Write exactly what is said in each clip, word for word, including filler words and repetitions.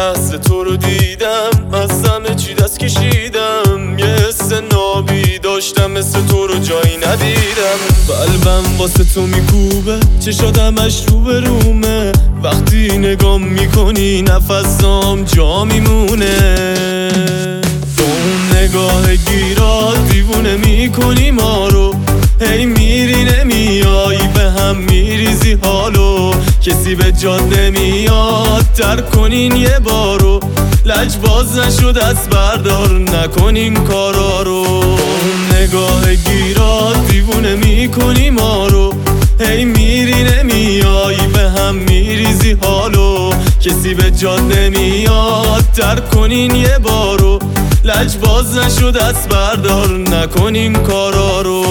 لحظه تو رو دیدم، از همه چی دست کشیدم. یه حس نابی داشتم مثل تو رو جایی ندیدم. قلبم واسه تو میکوبه، چشادمش رو به رومه. وقتی نگام میکنی نفسام جا میمونه. با اون نگاه گیرات دیوونه میکنی ما رو. هی میری نمیایی، به هم میریزی حالو. کسی به جاد نمیاد، ترک کنین یه بارو. لج باز نشد از بردار، نکنین کارا رو. اون نگاه گیرات دیوونه میکنی ما رو. هی میری نمیایی، به هم میریزی حالو. کسی به جاد نمیاد، ترک کنین یه بارو. لج باز نشد از بردار، نکنین کارا رو.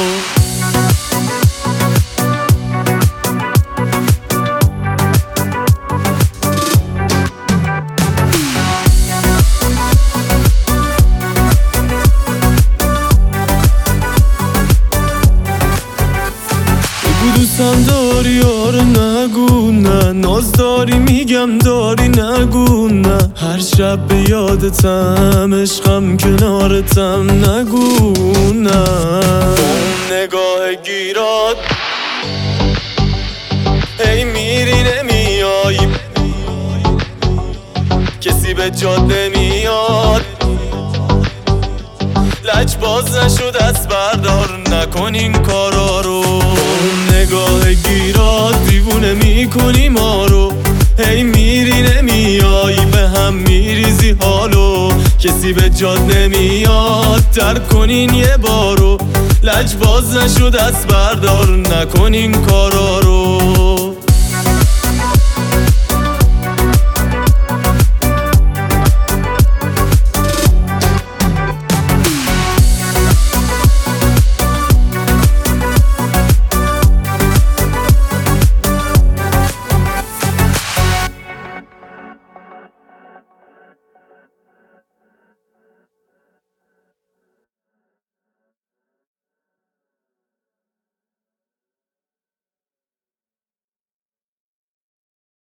دوستم داری آره نگو نه، ناز داری میگم داری نگو نه. هر شب به یادتم، عشقم کنارتم نگو نه. اون نگاه گیرات هی میری نمیایی، کسی به جاد نمیاد. لج باز نشد از بردار، نکنین کارا رو. نگاه گیرات دیوونه میکنی ما رو. هی میری نمیایی، به هم میریزی حالو. کسی به جاد نمیاد، ترک کنین یه بارو. لج باز نشد از بردار، نکنین کارا رو.